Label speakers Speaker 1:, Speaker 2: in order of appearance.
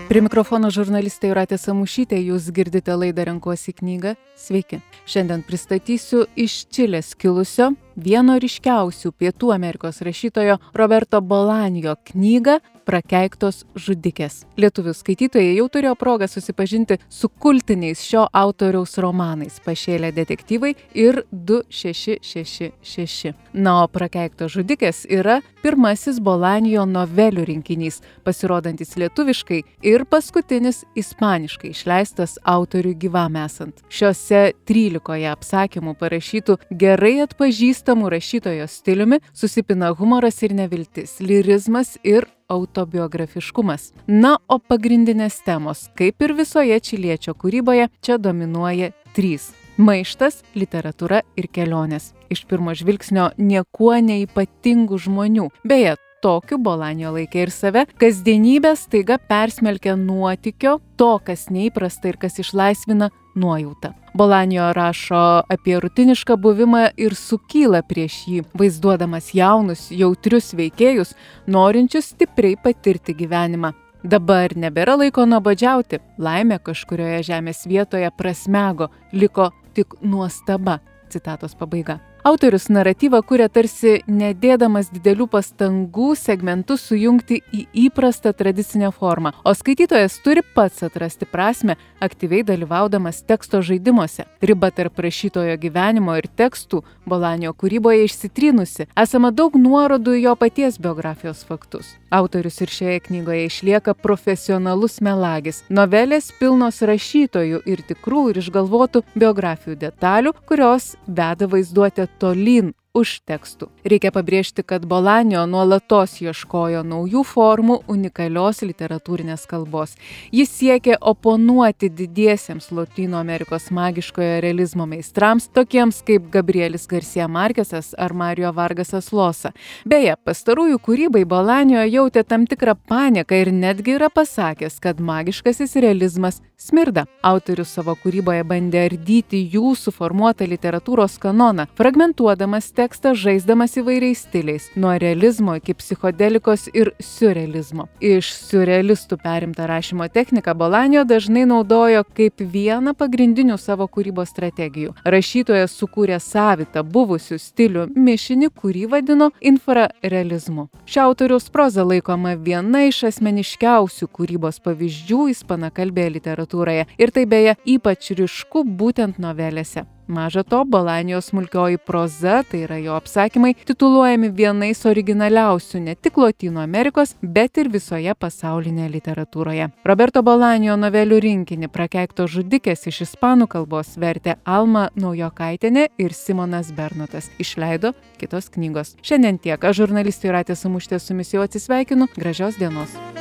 Speaker 1: Prie mikrofono žurnalistė Jūratė Samušytė, jūs girdite laidą Renkuosi knygą. Sveiki. Šiandien pristatysiu iš Čilės kilusio, vieno ryškiausių Pietų Amerikos rašytojo Roberto Bolanjo knygą Prakeiktos žudikės. Lietuvių skaitytojai jau turėjo progą susipažinti su kultiniais šio autoriaus romanais Pašėlę detektyvai ir 2666. Na, o Prakeiktos žudikės yra pirmasis Bolanjo novelių rinkinys, pasirodantis lietuviškai ir paskutinis ispaniškai išleistas autoriui gyvam esant. Šiuose 13 apsakymų parašytų gerai atpažįstamų rašytojo stiliumi susipina humoras ir neviltis, lirizmas ir autobiografiškumas. Na, o pagrindinės temos, kaip ir visoje čiliečio kūryboje, čia dominuoja 3. Maištas, literatūra ir kelionės. Iš pirmo žvilgsnio niekuo neypatingų žmonių. Beje, tokiu Bolanjo laikė ir save, kasdienybė staiga persmelkia nuotykio, to, kas neįprasta ir kas išlaisvina nuojautą. Bolanjo rašo apie rutinišką buvimą ir sukyla prieš jį, vaizduodamas jaunus, jautrius veikėjus, norinčius stipriai patirti gyvenimą. Dabar nebėra laiko nuobodžiauti, laimė kažkurioje žemės vietoje prasmego, liko tik nuostaba. Citatos pabaiga. Autorius naratyvą kuria tarsi nedėdamas didelių pastangų segmentus sujungti į įprastą tradicinę formą, o skaitytojas turi pats atrasti prasmę, aktyviai dalyvaudamas teksto žaidimuose. Riba tarp rašytojo gyvenimo ir tekstų Bolanjo kūryboje išsitrynusi, esama daug nuorodų į jo paties biografijos faktus. Autorius ir šioje knygoje išlieka profesionalus melagis. Novelės pilnos rašytojų ir tikrų ir išgalvotų biografijų detalių, kurios veda vaizduotę tolyn už tekstų. Reikia pabrėžti, kad Bolanjo nuolatos ieškojo naujų formų unikalios literatūrinės kalbos. Jis siekė oponuoti didiesiems Lotynų Amerikos magiškojo realizmo meistrams, tokiems kaip Gabrielis Garcia Markesas ar Mario Vargasas Llosa. Beje, pastarųjų kūrybai Bolanjo jautė tam tikrą panieką ir netgi yra pasakęs, kad magiškasis realizmas smirda. Autorius savo kūryboje bandė ardyti jų suformuotą literatūros kanoną, fragmentuodamas tekstą, žaisdamas įvairiais stiliais, nuo realizmo iki psichodelikos ir siurrealizmo. Iš siurrealistų perimtą rašymo techniką Bolanjo dažnai naudojo kaip vieną pagrindinių savo kūrybos strategijų. Rašytojas sukūrė savitą buvusių stilių mišinį, kurį vadino infrarealizmu. Šio autoriaus proza laikoma viena iš asmeniškiausių kūrybos pavyzdžių ispanakalbėje literatūroje ir tai beje ypač ryšku būtent novelėse. Maža to, Bolanjo smulkioji proza, tai yra jo apsakymai, tituluojami vienais originaliausių ne tik Lotynų Amerikos, bet ir visoje pasaulinėje literatūroje. Roberto Bolanjo novelių rinkinį Prakeiktos žudikės iš ispanų kalbos vertė Alma Naujokaitienė ir Simonas Bernotas. Išleido Kitos knygos. Šiandien tiek. Aš žurnalistė Jūratė Samušytė su jumis jau atsisveikinu. Gražios dienos.